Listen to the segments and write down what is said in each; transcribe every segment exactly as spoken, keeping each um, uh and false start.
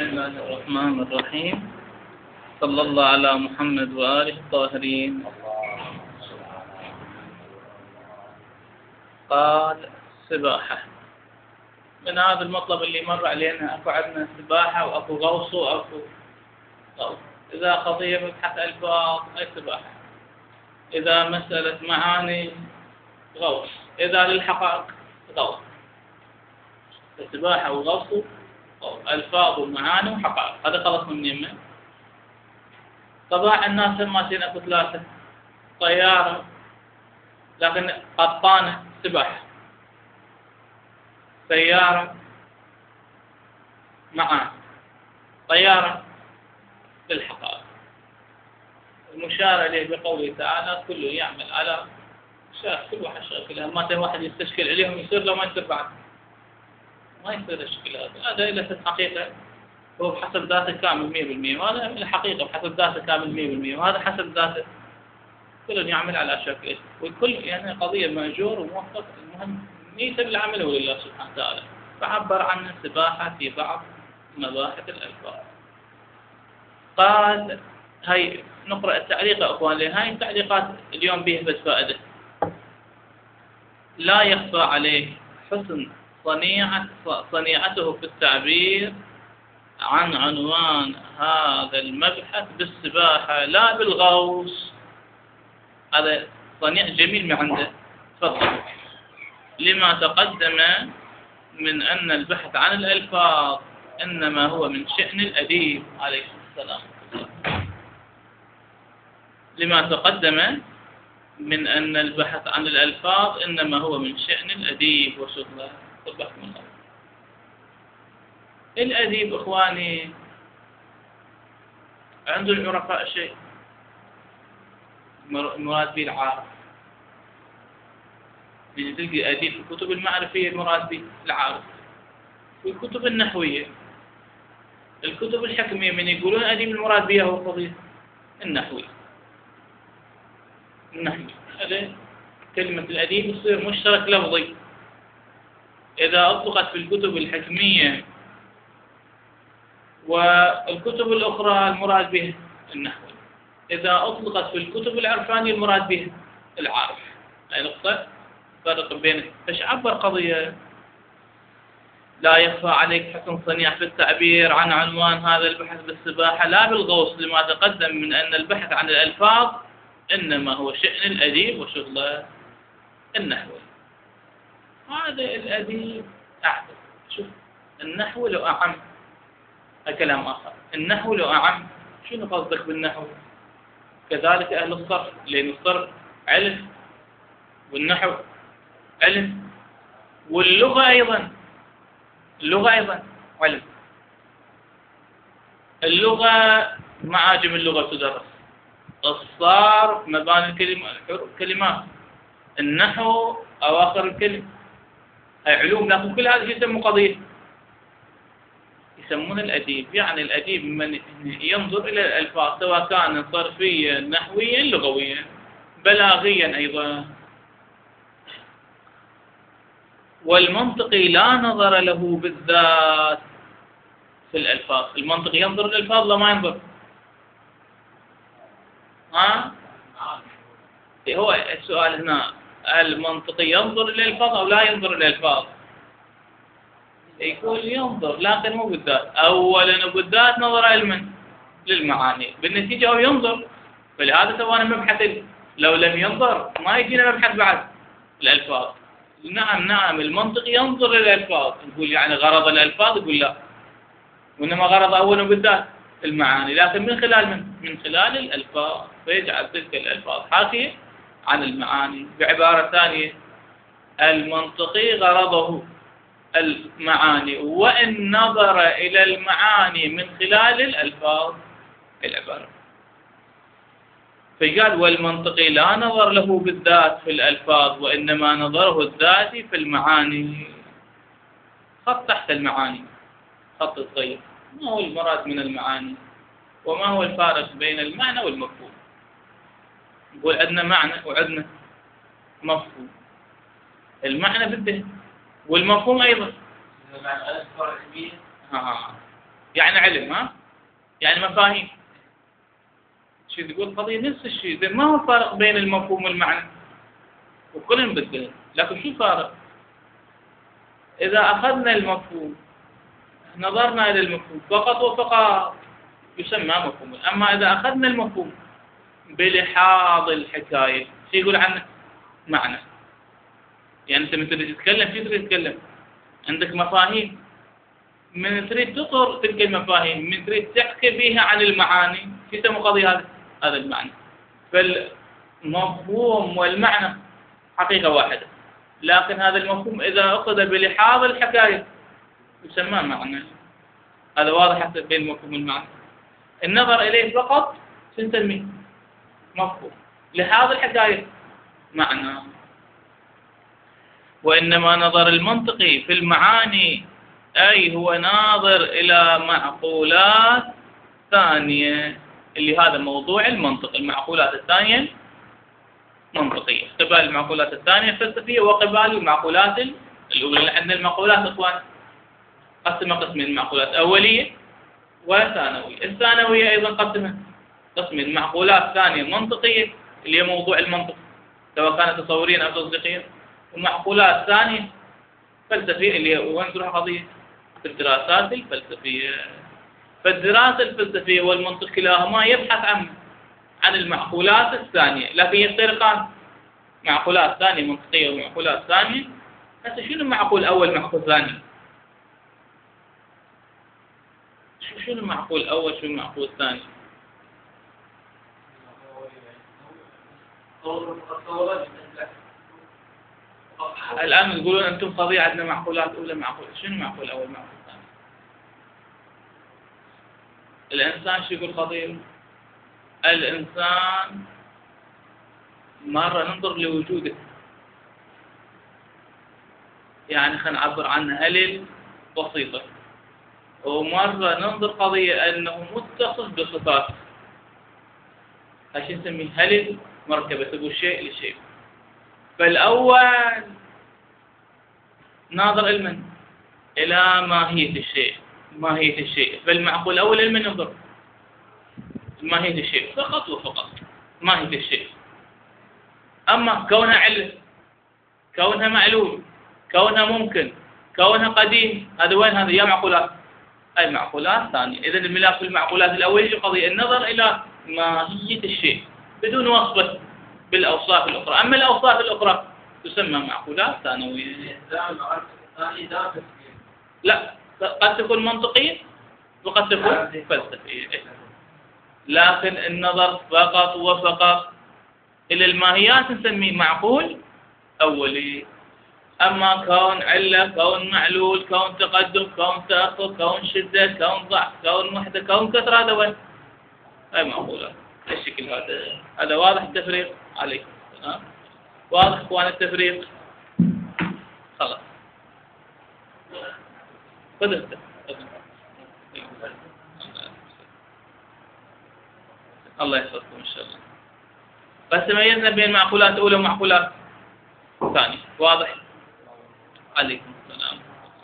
الله الرحمن الرحيم. صلى الله على محمد وآله الطاهرين. قال سباحة. من هذا المطلب اللي مر علينا أكو عندنا سباحة وأكو غوص وأكو غوص. إذا قضية فتحت ألفاظ أي سباحة، إذا مسألة معاني غوص، إذا للحقائق غوص. السباحة وغوص ألفاظ ومعاني وحقائق، هذا خلص من يمه. طباع الناس ماشيين أكو ثلاثة: طيارة، لكن قطانة سباحة، سيارة معاني، طيارة للحقائق. المشار إليه بقوله تعالى: كل يعمل على شاف، كل واحد شاكل. ما واحد يستشكل عليهم يصير لو ما يصير بعد ما يصير الشكل هذا. هذا إلى حقيقة هو بحسب ذاته كامل مية بالمية، وهذا الحقيقة بحسب ذاته كامل مية بالمية، وهذا حسب ذاته كل يعمل على شكله. والكل يعني قضية مأجور وموفق، المهم نيته بالعمل ولله سبحانه وتعالى. فعبر عن السباحة في بعض مباحث الألفاظ. قال هاي نقرأ التعليق يا أخواني. هاي التعليقات اليوم بيه بس فائدة. لا يخفى عليه حسن صنيعة صنيعته في التعبير عن عنوان هذا المبحث بالسباحة لا بالغوص. هذا صنيع جميل من عنده. تفضل. لما تقدم من أن البحث عن الألفاظ إنما هو من شأن الأديب عليه السلام. لما تقدم من أن البحث عن الألفاظ إنما هو من شأن الأديب وشغله. صبحكم الله. الأديب إخواني عند العرفاء شيء، المراد به العارف. يعني تلقي أديب في الكتب المعرفية المراد به العارف، في الكتب النحوية، الكتب الحكمية من يقولون أديب المراد بها هو قضية النحوي. النحوي هذا كلمة الأديب تصير مشترك لفظي. إذا أطلقت في الكتب الحكمية والكتب الأخرى المراد به النحوي، إذا أطلقت في الكتب العرفانية المراد به العارف. هاي نقطة فرق بينه. فش عبر قضية: لا يخفى عليك حسن صنيع في التعبير عن عنوان هذا البحث بالسباحة لا بالغوص، لما تقدم من أن البحث عن الألفاظ إنما هو شأن الأديب وشغله النحوي. هذا الأديب أعدل. شوف، النحو لو أعم كلام آخر. النحو لو أعم، شنو قصدك بالنحو؟ كذلك أهل الصرف، لأن الصرف علم والنحو علم، واللغة أيضا اللغة أيضا علم. اللغة معاجم اللغة تدرس، الصرف مباني الكلمات، النحو أواخر الكلم. هاي علوم، لكن كل هذا يسمى قضية، يسمون الأديب. يعني الأديب من ينظر إلى الألفاظ سواء كان صرفيا نحويا لغويا بلاغيا أيضا. والمنطقي لا نظر له بالذات في الألفاظ. المنطقي ينظر للألفاظ لا ما ينظر؟ ها؟ هو السؤال هنا: المنطقي ينظر إلى الألفاظ أو لا ينظر إلى الألفاظ؟ يقول ينظر، لكن مو بالذات. أولا بالذات نظر علما للمعاني، بالنتيجة هو ينظر. فلهذا سوانا مبحث. لو لم ينظر ما يجينا مبحث بعد الألفاظ. نعم نعم المنطقي ينظر إلى الألفاظ، نقول يعني غرض الألفاظ، يقول لا، وإنما غرض أولا بالذات المعاني، لكن من خلال من؟ من خلال الألفاظ. فيجعل تلك الألفاظ حاكية عن المعاني. بعبارة ثانية، المنطقي غرضه المعاني، وإن نظر إلى المعاني من خلال الألفاظ العبارة. فقال: والمنطقي لا نظر له بالذات في الألفاظ، وإنما نظره الذاتي في المعاني. خط تحت المعاني، خط صغير. ما هو المراد من المعاني؟ وما هو الفارق بين المعنى والمفهوم؟ نقول عندنا معنى وعندنا مفهوم. المعنى بالذهن والمفهوم أيضا. ها يعني علم، ها يعني مفاهيم. شو تقول قضية نفس الشيء، زين ما هو الفارق بين المفهوم والمعنى؟ وكلهم بالذهن، لكن شو الفارق؟ إذا أخذنا المفهوم نظرنا إلى المفهوم فقط وفقط يسمى مفهوم، أما إذا أخذنا المفهوم بلحاظ الحكاية شو يقول عنه؟ معنى. يعني أنت من تريد تتكلم شو تريد تتكلم؟ عندك مفاهيم، من تريد تطر تلك المفاهيم، من تريد تحكي بها عن المعاني شو يسمى قضية هذا؟ هذا المعنى. فالمفهوم والمعنى حقيقة واحدة، لكن هذا المفهوم إذا أخذ بلحاظ الحكاية يسمى معنى. هذا واضح حتى بين المفهوم والمعنى. النظر إليه فقط سنسميه مفهوم، لحاظ الحكاية معنى. وإنما نظر المنطقي في المعاني أي هو ناظر إلى معقولات ثانية، اللي هذا موضوع المنطق، المعقولات الثانية منطقية، قبال المعقولات الثانية فلسفية وقبال المعقولات الأولى. لأن المعقولات إخوان قسمها قسمين، المعقولات أولية وثانوية. الثانوية أيضا قسمها قسمين، معقولات ثانية منطقية اللي هي موضوع المنطق سواء كانت تصوريا أو تصديقيا، ومعقولات ثانية فلسفية اللي هي وين تروح قضية الدراسات الفلسفية. فالدراسة الفلسفية والمنطق كلاهما يبحث عن عن المعقولات الثانية، لكن يفترقان. معقولات ثانية منطقية ومعقولات ثانية. هسه شنو معقول أول معقول ثاني؟ شنو المعقول أول شنو المعقول ثاني؟ الآن تقولون أنتم قضية عندنا معقولات أولى معقول، شنو معقول أول معقول ثاني؟ الإنسان شو يقول قضية؟ الإنسان مرة ننظر لوجوده، يعني خلينا نعبر عنه هلل بسيطة، ومرة ننظر قضية أنه متصف بصفات، هاي نسميه هلل مركبة، تقول شيء لشيء. فالأول ناظر علما إلى ماهية الشيء، ماهية الشيء، فالمعقول الأول علما ينظر ماهية الشيء فقط وفقط، ماهية الشيء. أما كونها علم، كونها معلول، كونها ممكن، كونها قديم، هذا وين؟ هذا يا معقولات أي معقولات ثانية. إذا الملاك في المعقولات الأولية قضية النظر إلى ماهية الشيء بدون وصفه بالأوصاف الأخرى، أما الأوصاف الأخرى تسمى معقولات ثانوية. لا، قد تكون منطقية وقد تكون فلسفية، لكن النظر فقط وفقط إلى الماهيات نسميه معقول أولي. أما كون علة، كون معلول، كون تقدم، كون تأخر، كون شدة، كون ضعف، كون وحدة، كون كثرة، هذا وين؟ أي معقولات. الشكل هذا هذا واضح التفريق عليكم السلام؟ واضح إخوان التفريق؟ خلاص خذ الله يحفظكم إن شاء الله. بس ميزنا بين معقولات أولى ومعقولات ثانية. واضح؟ عليكم السلام.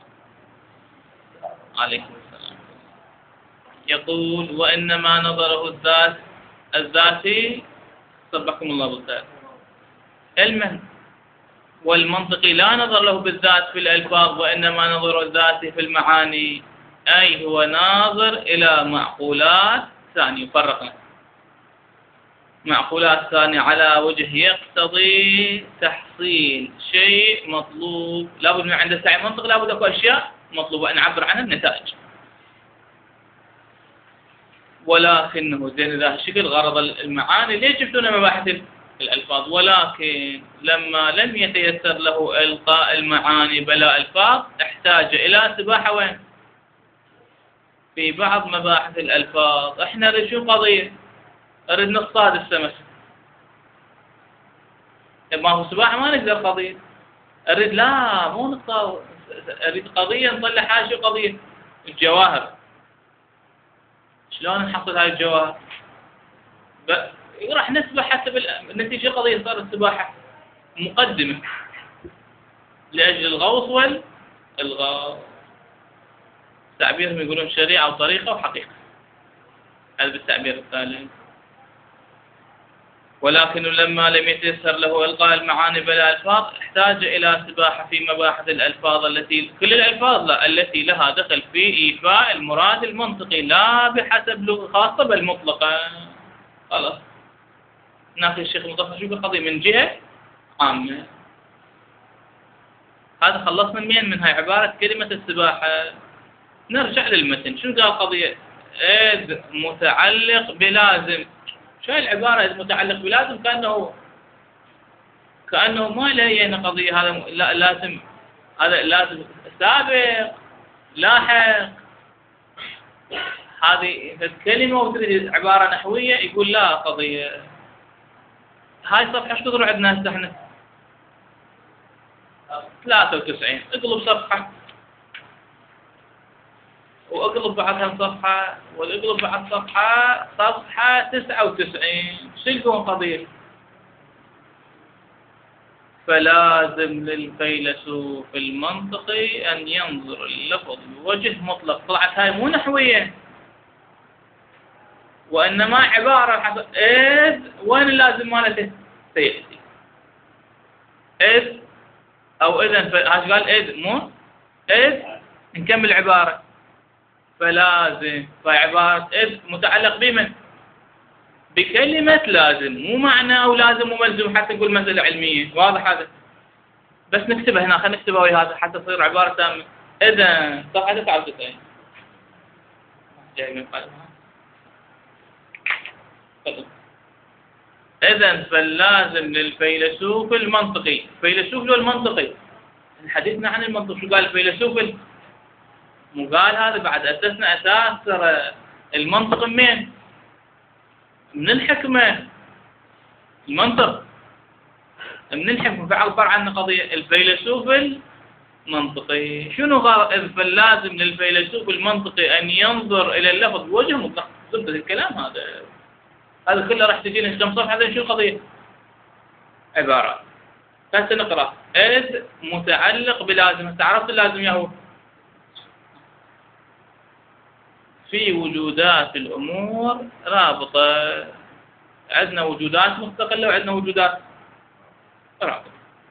عليكم السلام. يقول وإنما نظره الذات الذاتي صبحكم الله بالذات علما، والمنطقي لا نظر له بالذات في الألفاظ، وإنما نظر الذاتي في المعاني، أي هو ناظر إلى معقولات ثانية. فرقنا معقولات ثانية على وجه يقتضي تحصيل شيء مطلوب، لابد من عند سعي منطق، لابد اكو اشياء مطلوبة ان نعبر عنها النتائج. ولكنه زين ذا الشكل غرض المعاني ليش جبتونا مباحث الالفاظ، ولكن لما لم يتيسر له القاء المعاني بلا الفاظ احتاج الى سباحة وين؟ في بعض مباحث الالفاظ. احنا نريد شو قضية؟ أريد نصطاد السمك، ما هو سباحة ما نقدر قضية. أريد لا مو نصطاد، أريد قضية نطلع حاجة قضية الجواهر. شلون نحصل هاي الجواهر؟ راح نسبح حسب النتيجة قضية صارت السباحة مقدمة لأجل الغوص والإلغاء. تعبيرهم يقولون شريعة وطريقة وحقيقة، هذا بالتعبير الثالث. ولكن لما لم يتيسر له إلقاء المعاني بلا ألفاظ احتاج إلى سباحة في مباحث الألفاظ التي كل الألفاظ لا التي لها دخل في إيفاء المراد المنطقي لا بحسب لغة خاصة بل مطلقة. خلاص ناقش الشيخ المطهر شو بالقضية من جهة عامة. هذا خلصنا من من هاي عبارة كلمة السباحة. نرجع للمتن شو قال قضية إذ متعلق بلازم. شو هاي العبارة إذ متعلق بلازم كأنه كأنه ما لهينا قضية هذا لا لازم هذا لازم سابق لاحق. هذه كلمة وتريد عبارة نحوية يقول لا قضية. هاي صفحة ايش كثر عندنا هسه احنا ثلاثة وتسعين. اقلب صفحة واقلب بعدها صفحة واقلب بعد صفحة صفحة تسعة وتسعين. شو يكون قضية؟ فلازم للفيلسوف المنطقي أن ينظر اللفظ بوجه مطلق. طلعت هاي مو نحوية وإنما عبارة حسب إذ وين اللازم مالته سيأتي إذ أو إذن. هاش قال إذ مو إذ. نكمل عبارة فلازم فعبارة إذ متعلق بمن؟ بكلمة لازم مو معنى أو لازم وملزوم حتى نقول مسألة علمية. واضح هذا؟ بس نكتبها هنا خلينا نكتبها ويا هذا حتى تصير عبارة تامة. إذا صفحة تسعة وتسعين جاي من قلبها. إذن فاللازم للفيلسوف المنطقي. فيلسوف له المنطقي. حديثنا عن المنطق شو قال الفيلسوف؟ مو قال هذا بعد أسسنا أساس المنطق منين؟ من الحكمة. المنطق من الحكمة. فعبر عن قضية الفيلسوف المنطقي. شنو غار إذ فاللازم للفيلسوف المنطقي أن ينظر إلى اللفظ بوجه مطلق. زبدة الكلام هذا هذا كله راح تجي لنا كم صفحة. هذا شو القضية؟ عبارات. هسه نقرأ إذ متعلق بلازم. تعرفت اللازم يا هو في وجودات الأمور رابطة. عندنا وجودات مستقلة وعندنا وجودات رابطة.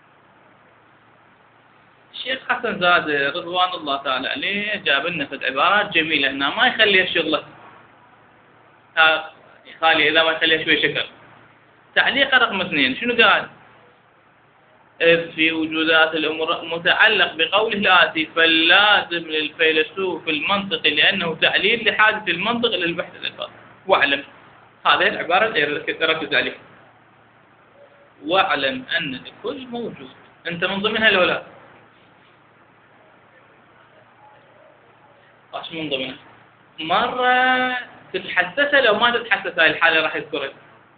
الشيخ حسن زاد رضوان الله تعالى عليه جاب لنا فد عبارات جميلة هنا ما يخليها شغلة. ها خالي إذا ما يخليها شوي شكل. تعليق رقم اثنين شنو قال؟ إذ في وجودات الأمور متعلق بقوله الآتي فاللازم للفيلسوف المنطقي لأنه تعليل لحاجة المنطق للبحث الألفاظ. واعلم هذه العبارة ركز عليها. واعلم أن لكل موجود أنت من ضمنها لو لا؟ ايش من ضمنها؟ مرة تتحسسها لو ما تتحسس هاي الحالة راح يذكرها.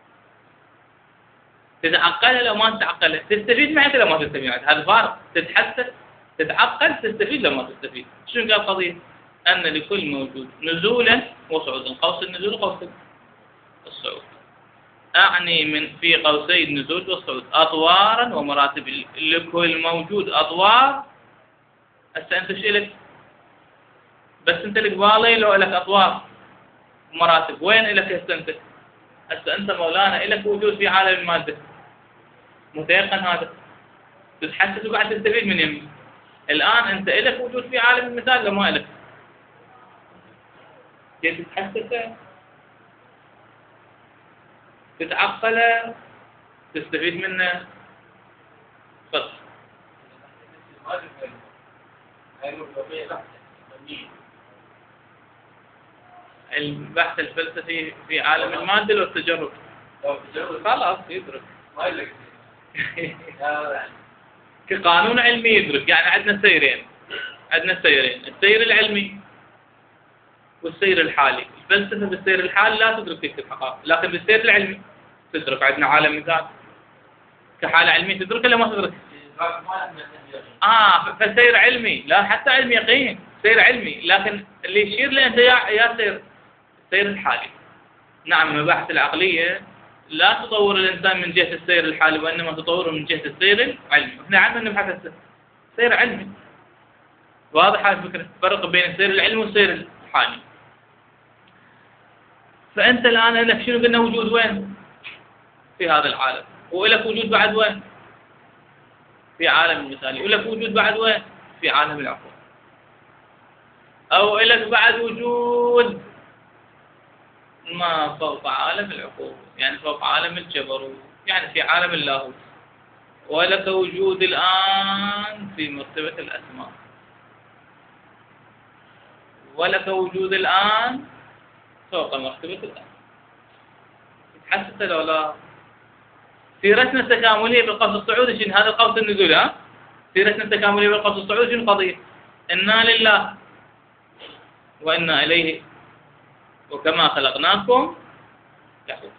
تتعقلها لو ما تتعقلها. تستفيد معها لو ما تستفيد معها. هذا فارق. تتحسس تتعقل تستفيد لو ما تستفيد. شنو قال قضية؟ أن لكل موجود نزولا وصعودا. قوس النزول وقوس الصعود. أعني من في قوسي النزول والصعود أطوارا ومراتب. لكل موجود أطوار. هسه أنت شو لك؟ بس أنت لك بالي لو لك أطوار ومراتب. وين لك هسه أنت؟ هسه أنت مولانا لك وجود في عالم المادة. متيقن هذا. تتحسس وقاعد تستفيد من يمي. الآن أنت لك وجود في عالم المثال لو ما لك. كيف تتحسسه؟ تتعقله تستفيد منه. تفضل. البحث الفلسفي في عالم المادة لو التجرب خلاص يدرك كقانون علمي يدرك. يعني عندنا سيرين عندنا سيرين السير العلمي والسير الحالي. الفلسفة بالسير الحالي لا تدرك تلك الحقائق لكن بالسير العلمي تدرك. عندنا عالم مثال كحالة علمية تدرك ولا ما تدرك؟ اه فسير علمي لا حتى علم يقين سير علمي. لكن اللي يشير له أنت يا يا سير السير الحالي. نعم المباحث العقلية لا تطور الإنسان من جهة السير الحالي وإنما تطوره من جهة السير العلمي. احنا عندنا نبحث السير علمي. واضح هاي الفكرة، فرق بين سير العلم وسير الحالي. فأنت الآن لك شنو قلنا وجود وين؟ في هذا العالم، ولك وجود بعد وين؟ في عالم المثالي، ولك وجود بعد وين؟ في عالم العقول. أو لك بعد وجود ما فوق عالم العقول، يعني فوق عالم الجبروت، يعني في عالم اللاهوت. ولك وجود الآن في مرتبة الأسماء، ولك وجود الآن فوق مرتبة الأسماء. تحسست لو لا؟ سيرتنا التكاملية بالقوس الصعودي شنو؟ هذا القوس النزولي. ها؟ سيرتنا التكاملية بالقوس الصعودي شنو القضية؟ إنا لله وإنا إليه وكما خلقناكم تعودون.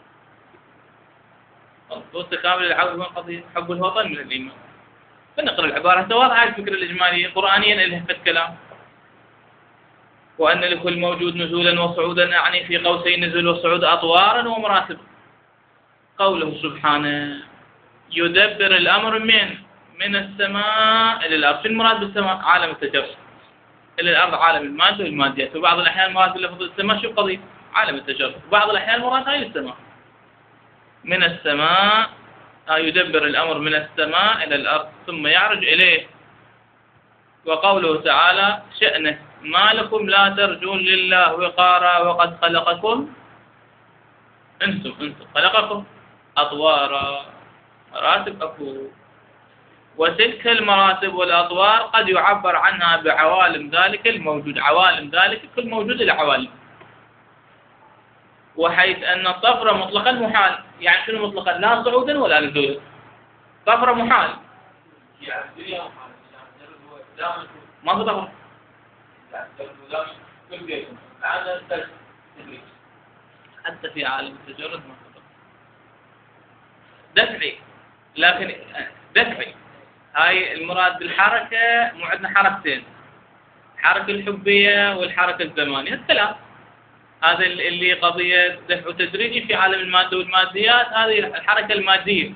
والتكامل العقل من قضية حب الوطن من الإيمان. فنقرأ العبارة واضحة. هاي الفكرة الإجمالية قرآنيا إلها في الكلام. وأن لكل موجود نزولا وصعودا، يعني في قوسين نزول وصعود أطوارا ومراتب. قوله سبحانه يدبر الأمر من من السماء إلى الأرض. شنو المراد بالسماء؟ عالم التجرد. إلى الأرض عالم المادة والماديات. وبعض الأحيان المراد بلفظ السماء شو قضية؟ عالم التجرد. وبعض الأحيان المراد هاي السماء. من السماء يدبر الأمر من السماء إلى الأرض ثم يعرج إليه. وقوله تعالى شأنه ما لكم لا ترجون لله وقارا وقد خلقكم أنتم أنتم خلقكم أطوارا. مراتب أكو، وتلك المراتب والأطوار قد يعبر عنها بعوالم ذلك الموجود. عوالم ذلك كل موجود العوالم. وحيث أن الطفرة مطلقا محال. يعني شنو مطلقا؟ لا صعودا ولا نزولا. طفرة محال. ما في طفرة. حتى في عالم التجرد ما في طفرة. دفعي، لكن دفعي. هاي المراد بالحركة. مو عندنا حركتين، الحركة الحبية والحركة الزمانية. الثلاث هذا اللي قضية دفع تدريجي في عالم المادة والماديات، هذه الحركة المادية.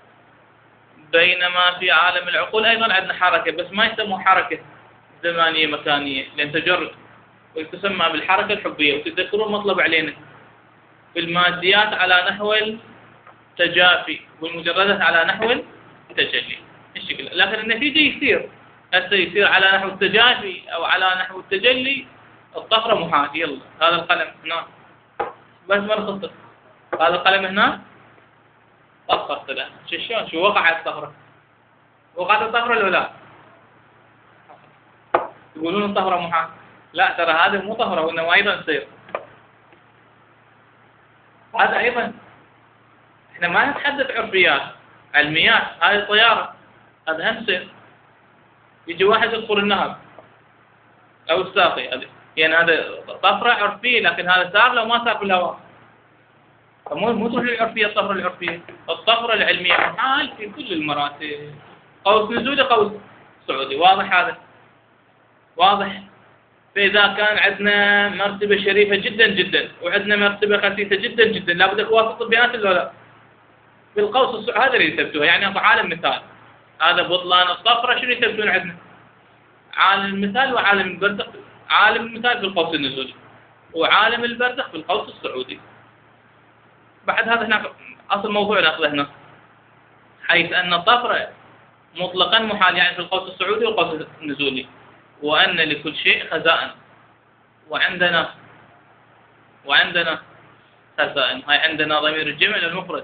بينما في عالم العقول أيضا عندنا حركة، بس ما يسموها حركة زمانية مكانية لأن تجرد، وتسمى بالحركة الحبية. وتذكرون مطلب علينا في الماديات على نحو التجافي والمجردات على نحو التجلي الشكل، لكن النتيجة يصير هسه يصير على نحو التجافي أو على نحو التجلي. الطفرة محال. يلا هذا القلم هنا بس ما نخصص. هذا القلم هنا طفرت له. شو شلون؟ شو وقعت الطفرة؟ وقعت الطفرة ولا لا؟ يقولون الطفرة محال. لا ترى هذا مو طفرة، وإنما أيضا تصير. هذا أيضا إحنا ما نتحدث عرفيات علميات. هذه الطيارة هذا هم تصير. يجي واحد يدخل النهر أو الساقي، هذه يعني هذا طفرة عرفية، لكن هذا صار لو ما صار في الهواء. فمو مو تروح للعرفية. الطفرة العرفية، الطفرة العلمية محال في كل المراتب. قوس نزولي قوس صعودي. واضح هذا؟ واضح. فإذا كان عندنا مرتبة شريفة جدا جدا وعندنا مرتبة خسيسة جدا جدا، لابد توافق بينات ولا لا؟ بالقوس الصعودي هذا اللي يثبتوها. يعني أعطى عالم مثال. هذا بطلان الطفرة شنو يثبتون عندنا؟ عالم المثال وعالم البرزخ. عالم المثال في القوس النزولي وعالم البرزخ في القوس الصعودي. بعد هذا هناك أصل موضوع ناخذه هنا، حيث أن الطفرة مطلقا محال، يعني في القوس الصعودي والقوس النزولي. وأن لكل شيء خزائن. وعندنا وعندنا خزائن. هاي عندنا ضمير الجمع للمفرد.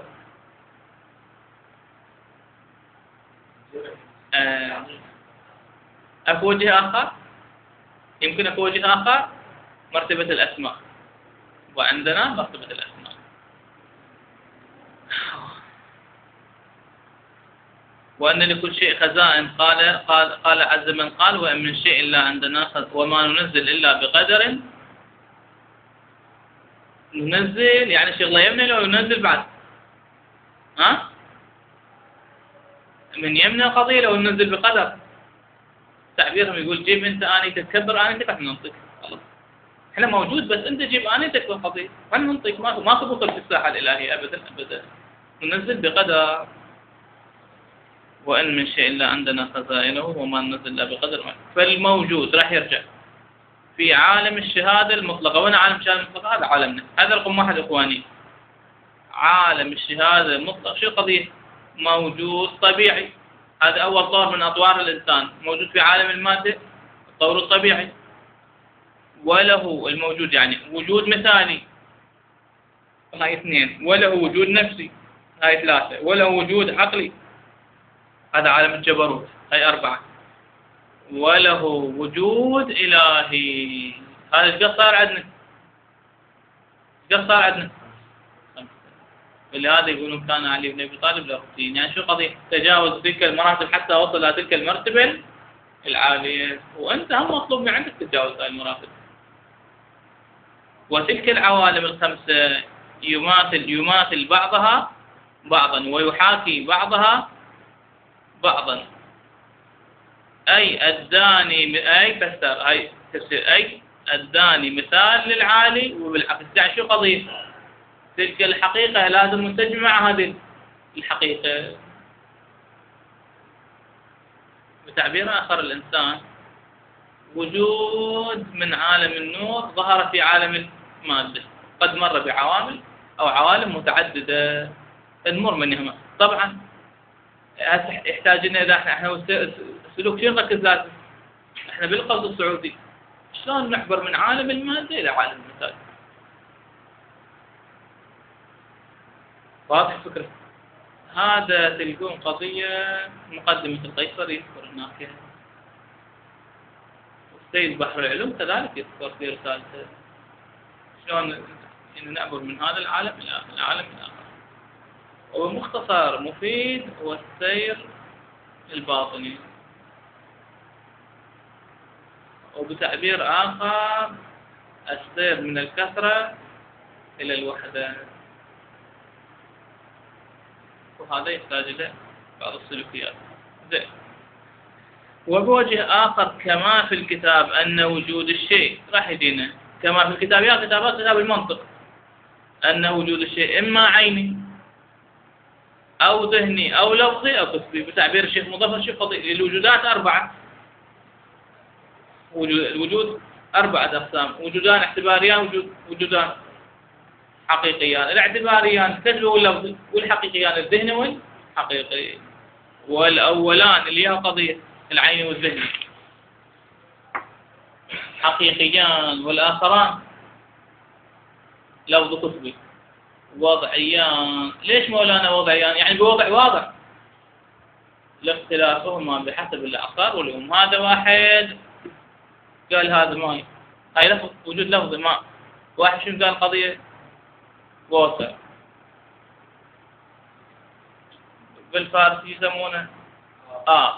آه. أكو وجه آخر؟ يمكن أكو وجه آخر مرتبة الأسماء. وعندنا مرتبة الأسماء. وأن لكل شيء خزائن. قال قال قال عز من قال وإن من شيء إلا عندنا خزائن وما ننزل إلا بقدر. ننزل يعني شغلة يمنى لو ينزل بعد. ها؟ من يمنى القضية لو ننزل بقدر. تعبيرهم يقول جيب أنت آنيتك، كبر آنيتك راح ننطق. خلاص. إحنا موجود بس أنت جيب آنيتك بالقضية راح ننطق. ما ما تبطل في الساحة الإلهية أبدا أبدا. ننزل بقدر. وإن من شيء إلا عندنا خزائنه وما ننزل إلا بقدر ما. فالموجود راح يرجع في عالم الشهادة المطلقة. وين عالم الشهادة المطلقة؟ هذا عالمنا، هذا رقم واحد إخواني. عالم الشهادة المطلقة شو القضية؟ موجود طبيعي، هذا أول طور من أطوار الإنسان، موجود في عالم المادة الطور الطبيعي، وله الموجود يعني وجود مثالي، هاي اثنين، وله وجود نفسي، هاي ثلاثة، وله وجود عقلي، هذا عالم الجبروت، هاي أربعة، وله وجود إلهي، هذا ايش صار عندنا؟ ايش صار عندنا؟ ولهذا يقولون كان علي بن ابي طالب له اختين، يعني شو قضية؟ تجاوز تلك المراتب حتى وصل الى تلك المرتبة العالية، وانت هم مطلوب من عندك تتجاوز هذه المراتب. وتلك العوالم الخمسة يماثل يماثل بعضها بعضا ويحاكي بعضها بعضا، أي أداني أي فسر أي تفسير أي أداني مثال للعالي وبالعكس. يعني شو قضية؟ تلك الحقيقة لازم تجمع هذه الحقيقة. بتعبير آخر الإنسان وجود من عالم النور ظهر في عالم المادة، قد مر بعوامل أو عوالم متعددة نمر منها. طبعا يحتاج لنا إذا احنا احنا سلوك شيء نركز لازم احنا بالقصد السعودي شلون نحبر من عالم المادة إلى عالم المثال. واضح الفكرة؟ هذا تلقون قضية مقدمة القيصر يذكر هناك، والسيد بحر العلوم كذلك يذكر في رسالته شلون نعبر من هذا العالم إلى العالم الآخر. ومختصر مفيد هو السير الباطني، وبتعبير آخر السير من الكثرة إلى الوحدة، وهذا يحتاج إلى بعض السلوكيات. زين. وبوجه آخر كما في الكتاب أن وجود الشيء راح يدينا كما في الكتاب، يا كتابات كتاب المنطق، أن وجود الشيء إما عيني أو ذهني أو لفظي أو قسمي. بتعبير الشيخ مظفر شيخ قضية الوجودات أربعة، الوجود أربعة أقسام، وجودان اعتباريان وجود وجودان حقيقيان. الاعتباريان الكسبي واللفظي، والحقيقيان الذهني والحقيقي. والأولان اللي هي قضية العين والذهني حقيقيان، والآخران لفظ قطبي وضعيان. ليش مولانا وضعيان؟ يعني بوضع واضح لاختلافهما بحسب الأعصار والأم. هذا واحد قال هذا ماء، هاي لفظ وجود لفظي ماء. واحد شنو قال قضية؟ ووتر. بالفارسي يسمونه آه،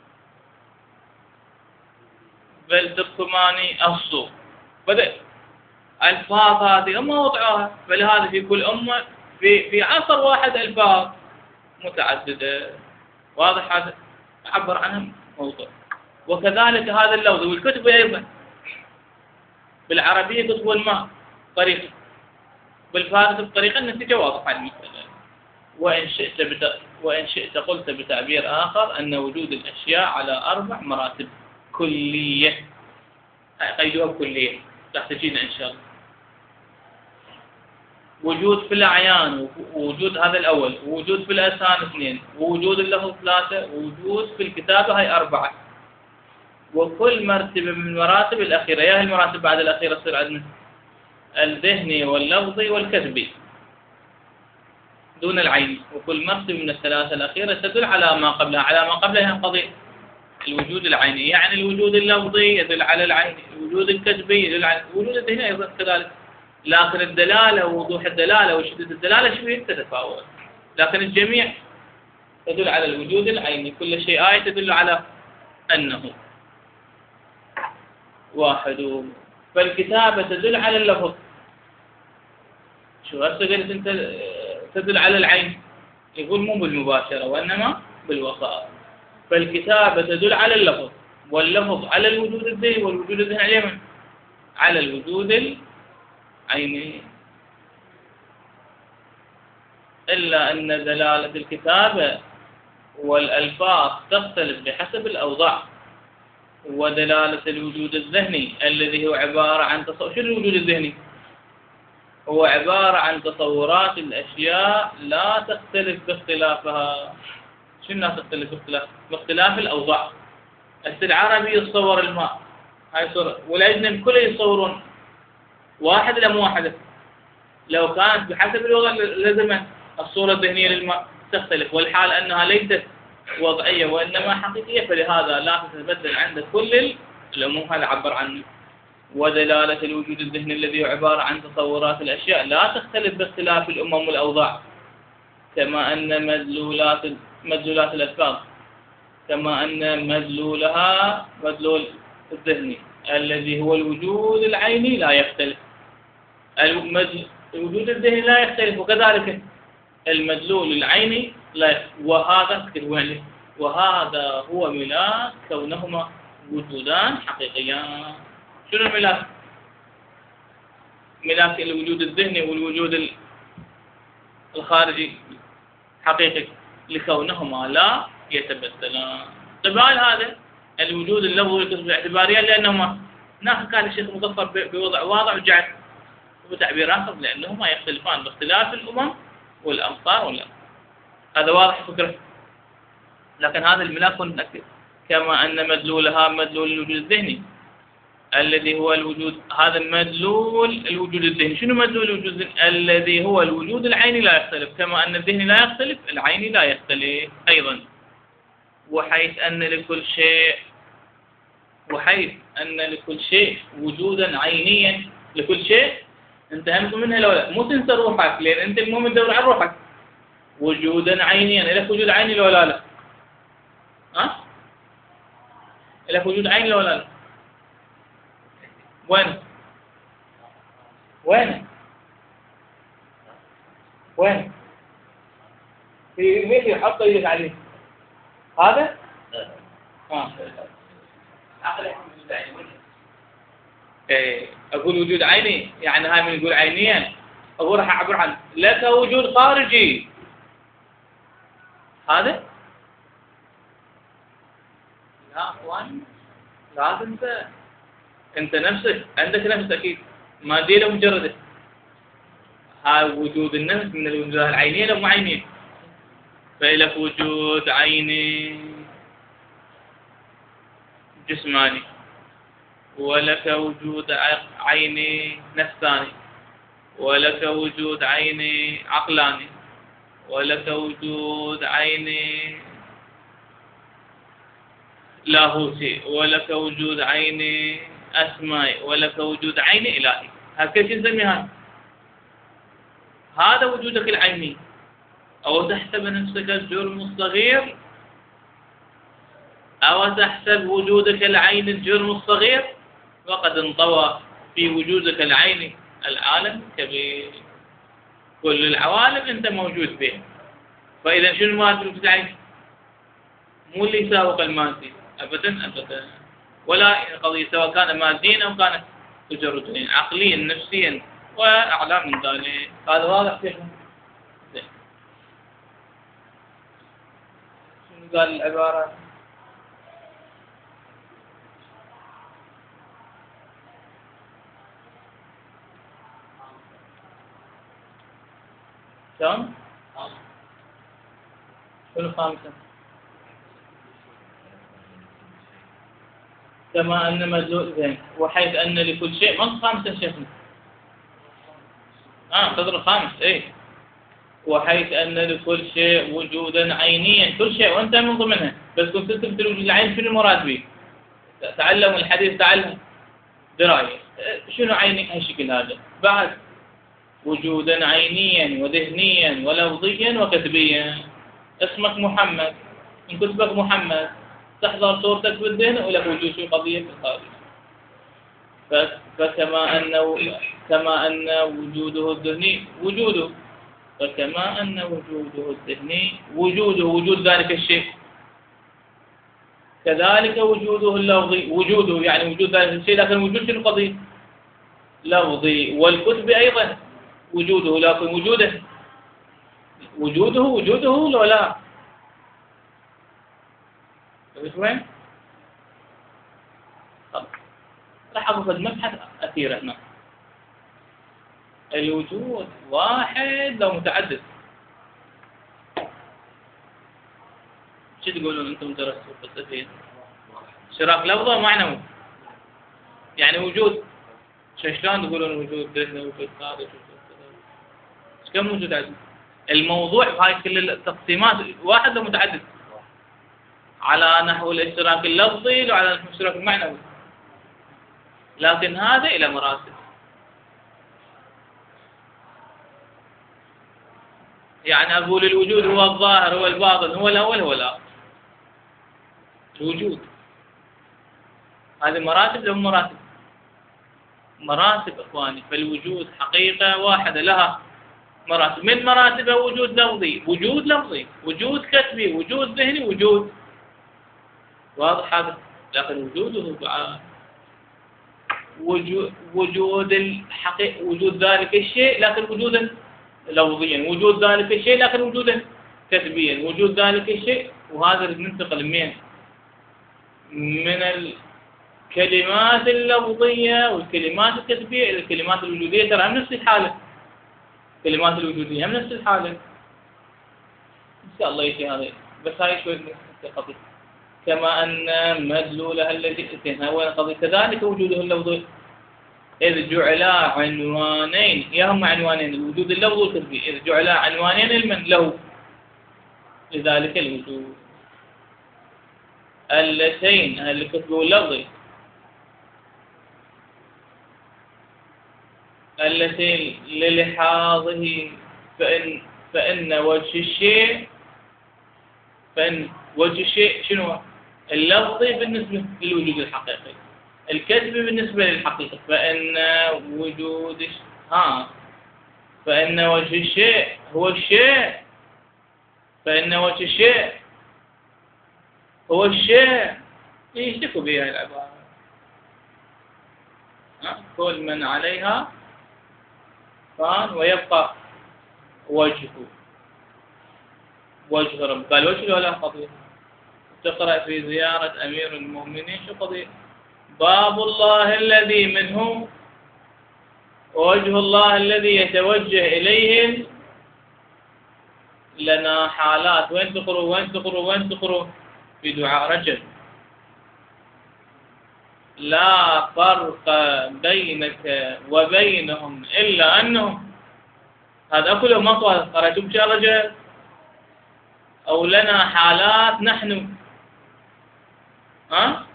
بالتركماني الصو. بدأ الفاظ هذه هم وضعوها، فلهذا في كل أمة في في عصر واحد ألفاظ متعددة. واضح هذا؟ عبر عنها موضوع. وكذلك هذا اللفظ والكتب أيضا، بالعربية كتب الماء طريقة، بالفارسي بطريقة النتيجة واضحة المسألة. وإن شئت بت... وإن شئت قلت بتعبير آخر أن وجود الأشياء على أربع مراتب كلية، قيدوها بكلية راح تجينا إن شاء الله. وجود في الأعيان، ووجود هذا الأول، ووجود في الأذهان اثنين، ووجود اللفظ ثلاثة، ووجود في الكتابة هاي أربعة. وكل مرتبة من المراتب الأخيرة، يا هي المراتب بعد الأخيرة تصير عندنا الذهني واللفظي والكتبي دون العين. وكل مرتبة من الثلاثة الأخيرة تدل على ما قبلها، على ما قبلها قضية الوجود العيني، يعني الوجود اللفظي يدل على العين، الوجود الكتبي يدل على الوجود الذهني أيضا كذلك. لكن الدلالة ووضوح الدلالة وشدة الدلالة شوية تتفاوت، لكن الجميع تدل على الوجود العيني. كل شيء آية تدل على أنه واحد. فالكتابة تدل على اللفظ، شو هسه قلت أنت تدل على العين، يقول مو بالمباشرة وإنما بالوسائط. فالكتابة تدل على اللفظ، واللفظ على الوجود الذهني، والوجود الذهني على من؟ على الوجود العيني. إلا أن دلالة الكتابة والألفاظ تختلف بحسب الأوضاع. ودلالة الوجود الذهني الذي هو عبارة عن تصور. شنو الوجود الذهني؟ هو عبارة عن تصورات الأشياء لا تختلف باختلافها. شنو لا تختلف باختلاف؟ باختلاف الأوضاع. العربي يتصور الماء، هاي صورة، والأجنبي كله يصورون واحد لم واحدة. لو كانت بحسب اللغة لازم الصورة الذهنية للماء تختلف، والحال أنها ليست وضعية وإنما حقيقية، فلهذا لا تتبدل عند كل العموم. هذا عبر عنه. ودلالة الوجود الذهني الذي هو عبارة عن تصورات الأشياء لا تختلف باختلاف الأمم والأوضاع، كما أن مدلولات مدلولات الألفاظ كما أن مدلولها مدلول الذهني الذي هو الوجود العيني لا يختلف. الوجود الذهني لا يختلف، وكذلك المدلول العيني لا يختلف. وهذا وهذا هو ملاك كونهما وجودان حقيقيان. شنو الملاك؟ ملاك الوجود الذهني والوجود الخارجي حقيقي لكونهما لا يتبدلان. طبعا هذا الوجود اللفظي والكسب الاعتبارية لأنهما ناخذ كان الشيخ مظفر بوضع واضح وجعل وبتعبير آخر لأنهما يختلفان باختلاف الأمم والأمطار والأرض. هذا واضح فكرة. لكن هذا الملاك نأكد كما أن مدلولها مدلول الوجود الذهني الذي هو الوجود. هذا المدلول الوجود الذهني. شنو مدلول الوجود الذهني؟ الذي هو الوجود العيني لا يختلف، كما أن الذهني لا يختلف العيني لا يختلف أيضا. وحيث أن لكل شيء وحيث أن لكل شيء وجودا عينيا. لكل شيء انت همت منها لو لا، مو تنسى روحك، لأن أنت المهم تدور على روحك. وجودا عينيا، لك وجود عيني لو لا لا؟ ها؟ لك وجود عيني لو لا لا؟ وين؟ وين؟ وين؟ في مين اللي يحط ايدك عليه؟ هذا؟ اه ايه اقول وجود عيني، يعني هاي من يقول عينيا اقول راح اعبر عن لك وجود خارجي. هذا؟ لا اخوان، لازم انت انت نفسك عندك نفس اكيد ماديه لو مجرده. هاي وجود النفس من الوجود العينيه لو مو عينيه. فلك وجود عيني جسماني، ولك وجود عيني نفساني، ولك وجود عيني عقلاني، ولك وجود عيني لاهوتي، ولك وجود عيني أسمائي، ولك وجود عيني إلهي. هذا كيف نسميها؟ هذا وجودك العيني. أو تحسب نفسك الجرم الصغير، أو تحسب وجودك العين الجرم الصغير، وقد انطوى في وجودك العيني العالم الكبير. كل العوالم أنت موجود بها. فإذا شنو المادة في العين؟ مو اللي يساوق المادي أبدا أبدا، ولا قضية سواء كان ماديا أو كانت تجرديا، عقليا نفسيا وأعلى من ذلك. هذا واضح فيكم؟ شنو قال العبارة؟ شلون؟ شنو خامسا؟ كما أن مدلول زين، وحيث أن لكل شيء من خامسا شيخنا؟ آه قدر الخامس إيه. وحيث أن لكل شيء وجودا عينيا، كل شيء وأنت من ضمنها، بس كنت تثبت الوجود العين. شنو المراد به؟ تعلم الحديث تعلم دراية. شنو عيني هالشكل هذا؟ بعد وجودا عينيا وذهنيا ولفظيا وكتبيا. اسمك محمد، من كتبك محمد، تحضر صورتك بالذهن ولك وجود شو قضية في الخارج. فكما أن كما أن وجوده الذهني وجوده فكما أن وجوده الذهني وجوده وجود ذلك الشيء، كذلك وجوده اللفظي وجوده يعني وجود ذلك الشيء، لكن وجود شنو قضية؟ لفظي. والكتب أيضا وجوده، لكن وجوده وجوده وجوده لو لا شفت وين؟ طب راح أخذ مبحث أثير هنا. الوجود واحد لو متعدد. شو تقولون أنتم درستوا فلسفيا؟ اشتراك لفظي ومعنوي. يعني وجود شلون تقولون وجود ذهني وجود خارج وجود كذا؟ ايش كم وجود عندنا؟ الموضوع بهاي كل التقسيمات واحد لو متعدد. على نحو الاشتراك اللفظي وعلى نحو الاشتراك المعنوي. لكن هذا إلى مراتب. يعني أقول الوجود هو الظاهر هو الباطن هو الأول هو الآخر. الوجود هذه مراتب لهم مراتب. مراتب إخواني. فالوجود حقيقة واحدة لها مراتب. من مراتبها وجود لفظي، وجود لفظي، وجود كتبي، وجود ذهني، وجود واضح هذا. لكن وجوده بعد وجود وجود الحقيقة، وجود ذلك الشيء لكن وجودا لفظيا، وجود ذلك الشيء لكن وجودا كتبيا، وجود ذلك الشيء. وهذا ننتقل من من الكلمات اللفظية والكلمات الكتبية إلى الكلمات الوجودية. ترى هم نفس الحالة. الكلمات الوجودية هم نفس الحالة. إن شاء الله يجي هذا. بس هاي شوي من قضية. كما أن مدلولها الذي هو قضية كذلك وجوده اللفظي. إذ جعلا عنوانين، يا هم عنوانين الوجود اللفظي والكتبي، إذ جعلا عنوانين لمن له لذلك الوجود. اللتين الكتب واللفظي اللتين للحاظه فإن فإن وجه الشيء فإن وجه الشيء شنو؟ اللفظي بالنسبة للوجود الحقيقي، الكتبي بالنسبة للحقيقة. فإن وجود ها فإن وجه الشيء هو الشيء فإن وجه الشيء هو الشيء. يشتكوا بها العبارة. كل من عليها فان ويبقى وجهه وجه رب. قال وجه ولا قضية. تقرأ في زيارة أمير المؤمنين شو قضية؟ باب الله الذي منه ووجه الله الذي يتوجه إليه لنا حالات. وين تقروا وين تقروا وين تقروا في دعاء رجل. لا فرق بينك وبينهم إلا أنهم. هذا كله ما قرأتم شيء رجل. أو لنا حالات نحن. ها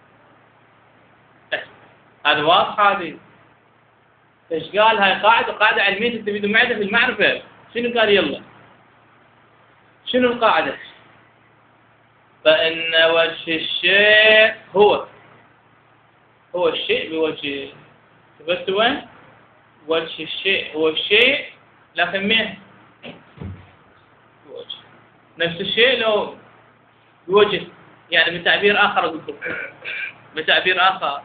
هذا واضح. هذه ايش قال؟ هاي قاعدة قاعدة علمية تستفيدوا معها في المعرفة. شنو قال؟ يلا شنو القاعدة؟ فإن وجه الشيء هو هو الشيء بوجه. بس وين؟ وجه الشيء هو الشيء لكن مين؟ بوجه. نفس الشيء لو بوجه. يعني بتعبير آخر أقول لكم بتعبير آخر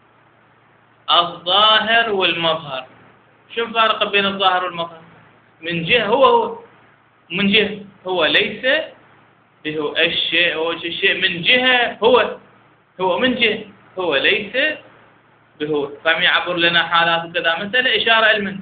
الظاهر والمظهر. شو الفارق بين الظاهر والمظهر؟ من جهة هو هو من جهة هو ليس هو الشيء هو الشيء. من جهة هو هو من جهة هو ليس بهو. فهم يعبر لنا حالات وكذا. مثلا إشارة علما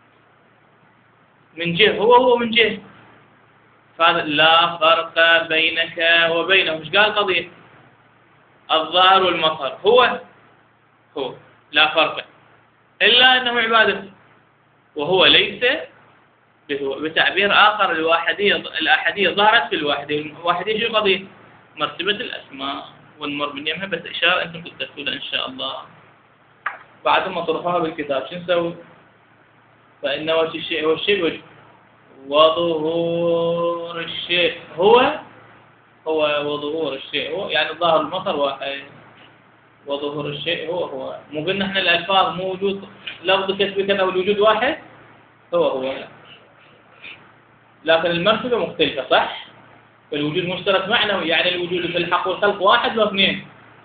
من جهة هو هو من جهة. فهذا لا فرق بينك وبينه. مش قال قضية الظاهر والمظهر هو هو لا فرق إلا أنه عبادة وهو ليس بهو. بتعبير آخر الواحدية الأحدية ظهرت في الواحدية. الواحدية شو قضية؟ مرتبة الأسماء والمر باليمها. بس إشارة أنتم تكتبونها إن شاء الله بعد ما طرحوها بالكتاب. شو نسوي؟ فإن وجه الشيء هو الشيء وجه وظهور الشيء هو هو وظهور الشيء هو. يعني الظاهر المظهر واحد وظهور الشيء هو هو. مو قلنا احنا الألفاظ مو وجود لفظ كتب كذا والوجود واحد هو هو. لكن المرتبة مختلفة صح؟ فالوجود مشترك معنوي. يعني الوجود في الحق والخلق واحد واثنين.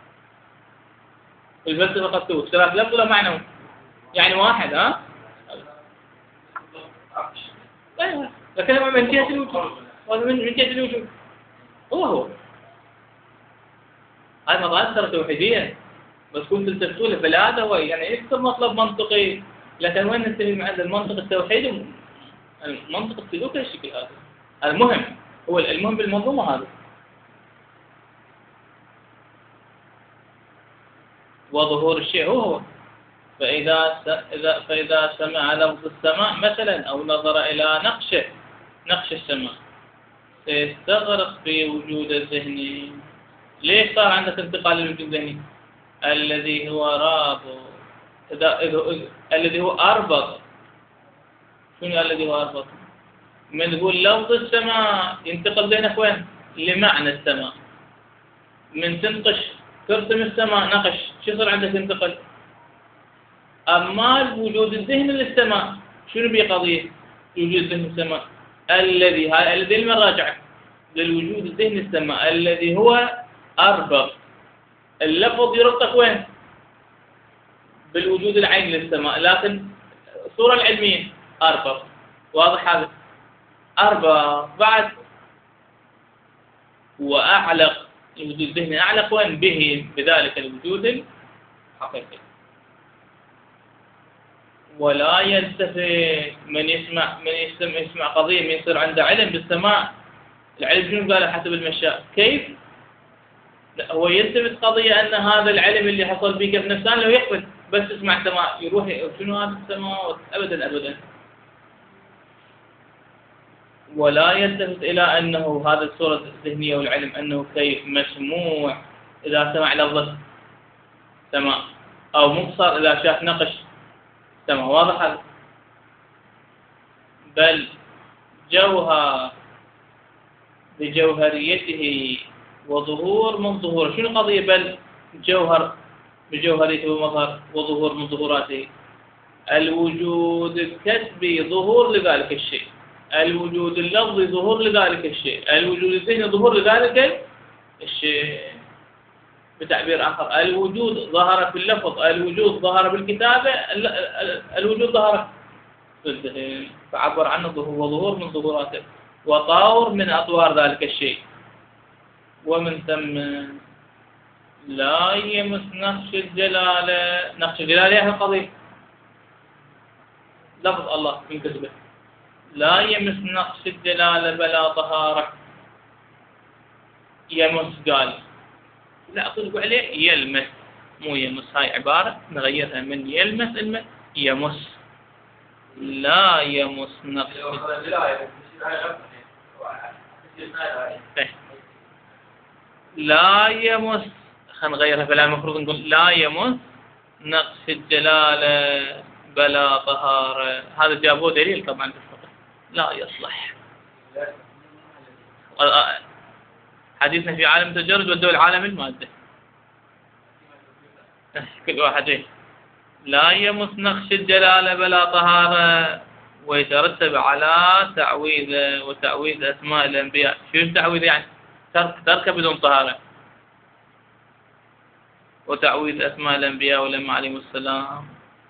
الفلسفة قد تقول اشتراك لفظ ولا معنوي؟ يعني واحد. ها؟ ايوه. لكن من جهة الوجود ومن من جهة الوجود هو هو. هاي مظاهر توحيدية، بس كنت تلتفتوا له فلا هو يعني يكتب مطلب منطقي، لكن وين ننتهي مع المنطق التوحيدي؟ المنطق السلوكي الشكل هذا المهم، هو المهم بالمنظومة هذه. وظهور الشيء هو هو. فإذا إذا فإذا سمع لفظ السماء مثلا أو نظر إلى نقشه نقش السماء سيستغرق في وجود الذهني. ليش صار عندك انتقال للوجود الذهني؟ الذي هو رابط، إذا إذا الذي هو أربط. شنو الذي هو أربط؟ من نقول لفظ السماء ينتقل ذهنك وين؟ لمعنى السماء. من تنقش ترسم السماء نقش، شو يصير عندك ينتقل؟ أما الوجود الذهني للسماء شنو بيه قضية؟ وجود الذهني للسماء الذي هاي الذي المراجعة للوجود الذهني للسماء الذي هو أربط. اللفظ يربطك وين؟ بالوجود العيني للسماء، لكن الصورة العلمية أربط. واضح هذا؟ أربط بعد وأعلق. الوجود الذهني أعلق وين؟ به بذلك الوجود الحقيقي. ولا يلتفت من يسمع من يسمع, يسمع قضية من يصير عنده علم بالسماع. العلم شنو قال حسب المشاء؟ كيف؟ لا هو يلتفت قضية أن هذا العلم اللي حصل به كيف نفسان لو يقبل بس يسمع سماع يروح شنو هذا السماء؟ أبدا أبدا. ولا يلتفت إلى أنه هذا الصورة الذهنية والعلم أنه كيف مسموع إذا سمع لفظة سماع، أو مبصر إذا شاف نقش سماع. واضح هذا؟ بل جوهر بجوهريته وظهور من ظهوره. شنو قضية بل جوهر بجوهريته ومظهر وظهور من ظهوراته؟ الوجود الكسبي ظهور لذلك الشيء، الوجود اللفظي ظهور لذلك الشيء، الوجود الذهني ظهور لذلك الشيء. بتعبير آخر الوجود ظهر في اللفظ، الوجود ظهر بالكتابة، الوجود ظهر في الذهن فعبر عنه وظهور من ظهوراته وطور من أطوار ذلك الشيء. ومن ثم لا يمس نقش الجلالة. نقش الجلالة هي القضية لفظ الله من كتبه. لا يمس نقش الجلالة بلا طهارة. يمس قال لا أطلق عليه يلمس، مو يمس. هاي عبارة نغيرها من يلمس المس يمس. لا يمس نقش لا يمس، خلينا نغيرها فلا المفروض نقول لا يمس نقش الجلالة بلا طهارة. هذا جابوه دليل طبعا في الفقه لا يصلح. حديثنا في عالم التجرد والدول عالم المادة كل واحد. لا يمس نقش الجلالة بلا طهارة ويترتب على تعويذ وتعويذ أسماء الأنبياء. شو التعويذ يعني؟ ترك ترك بدون طهارة. وتعويذ أسماء الأنبياء ولما عليهم السلام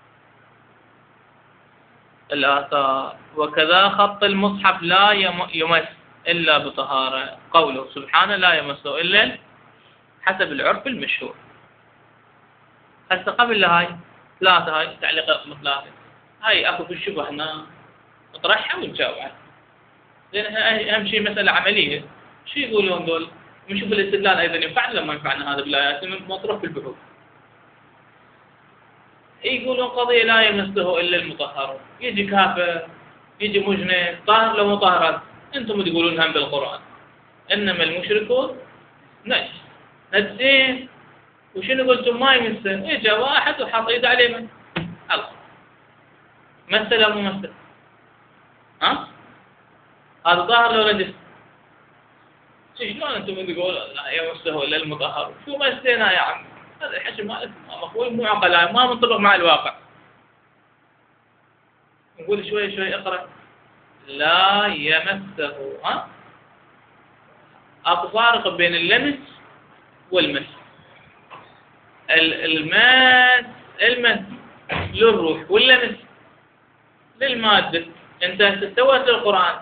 الآثار. وكذا خط المصحف لا يمس إلا بطهارة. قوله سبحانه لا يمسه إلا حسب العرف المشهور. هسه قبل هاي ثلاثة، هاي تعليقات ثلاثة، هاي أكو في الشبه هنا نطرحها ونجاوب عنها. لأن أهم شيء مسألة عملية. شو يقولون دول؟ نشوف الاستدلال أيضا ينفعنا لما ينفعنا هذا بالآيات مطروح في البحوث. يقولون قضية لا يمسه إلا المطهرون. يجي كافر يجي مجنن طاهر لو مطهرات. أنتم تقولون هم بالقرآن إنما المشركون نجس نجسين. وشنو قلتم ما يمسه؟ إجا واحد وحط إيده عليه من الله مثل أو ممثل. ها؟ هذا ظاهر لو نجس. شلون أنتم تقولون لا يمسه إلا المطهر؟ شو مسينا يا عم؟ هذا الحكي ما مقبول مو عقلاء ما منطبق مع الواقع. نقول شوي شوي اقرأ. لا يمسه. ها؟ أكو فارق بين اللمس والمس. المس المس للروح واللمس للمادة. أنت استوت القرآن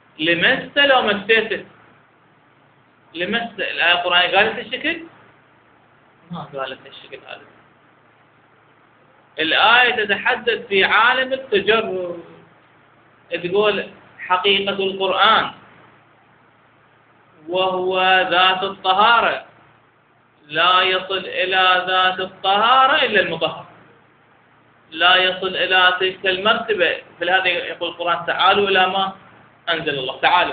لمست لو مسيته. لمست الآية القرآنية قالت الشكل ما قالت الشكل هذا. الآية تتحدث في عالم التجرد، تقول حقيقة القرآن وهو ذات الطهارة، لا يصل إلى ذات الطهارة إلا المطهر، لا يصل إلى تلك المرتبة. في هذا يقول القرآن تعالوا إلى ما أنزل الله، تعالوا.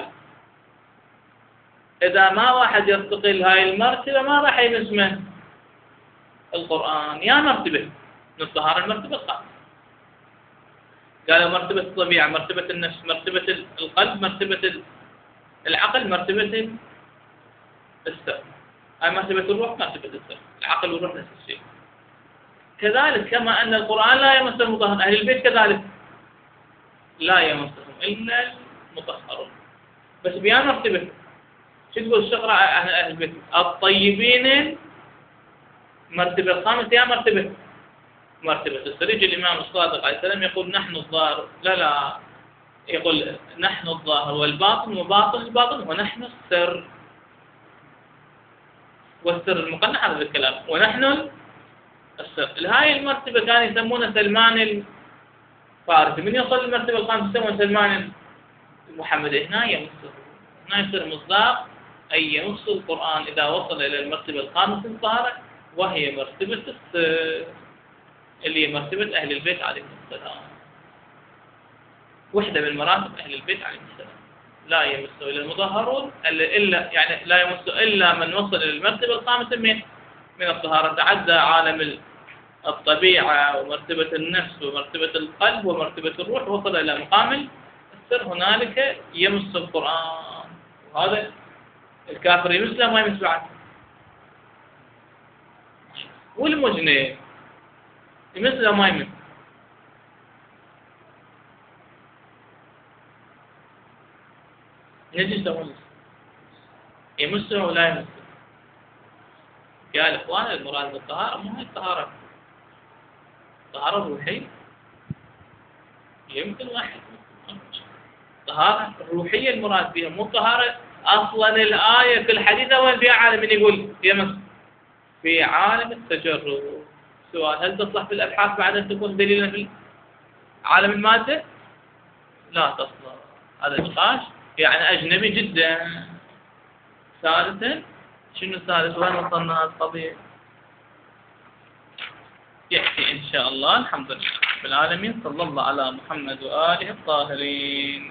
إذا ما واحد يرتقي هاي المرتبة ما راح يسمع القرآن. يا مرتبة من الطهارة، المرتبة الخامسة قالوا مرتبة الطبيعة، مرتبة النفس، مرتبة القلب، مرتبة العقل، مرتبة السر. هاي مرتبة الروح، مرتبة السر. العقل والروح نفس الشيء. كذلك كما أن القرآن لا يمس المطهر، أهل البيت كذلك لا يمسهم إلا المطهرون. بس بيا مرتبة. شو تقول الشقرة أهل البيت؟ الطيبين مرتبة الخامسة. يا مرتبة مرتبة السر. يجي الإمام الصادق عليه السلام يقول نحن الظاهر، لا لا يقول نحن الظاهر والباطن وباطن الباطن ونحن السر. والسر المقنع هذا الكلام، ونحن السر. هاي المرتبة كان يسمونه سلمان الفارسي. من يوصل للمرتبة الخامسة يسمونه سلمان المحمدي. هنا يمسه، هنا يصير مصداق أي يمس القرآن إذا وصل إلى المرتبة الخامسة الطهارة، وهي مرتبة السر اللي هي مرتبة أهل البيت عليهم السلام. وحدة من مراتب أهل البيت عليهم السلام. لا يمس إلا المطهرون، إلا يعني لا يمس إلا من وصل إلى المرتبة الخامسة من من الطهارة. تعدى عالم الطبيعة ومرتبة النفس ومرتبة القلب ومرتبة الروح، وصل إلى مقام السر. هنالك يمس القرآن. وهذا الكافر يمس له ما يمس بعد. والمجنب يمس له ما يمس. نجس ولا يمسه ولا يمسه؟ يا الإخوان المراد بالطهارة مو هي الطهارة، الطهارة الروحية. يمكن واحد الطهارة الروحية المراد بها، مو طهارة. أصلا الآية في الحديث وين فيها عالم من يقول يمس؟ في عالم التجرد. سؤال: هل تصلح في الأبحاث بعد أن تكون دليلا في عالم المادة؟ لا تصلح. هذا نقاش يعني أجنبي جدا. ثالثا، شنو الثالث؟ وين وصلنا هذه القضية؟ يأتي إن شاء الله. الحمد لله رب العالمين، صلى الله على محمد وآله الطاهرين.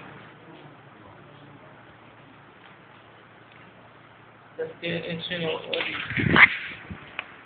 تذكير شنو؟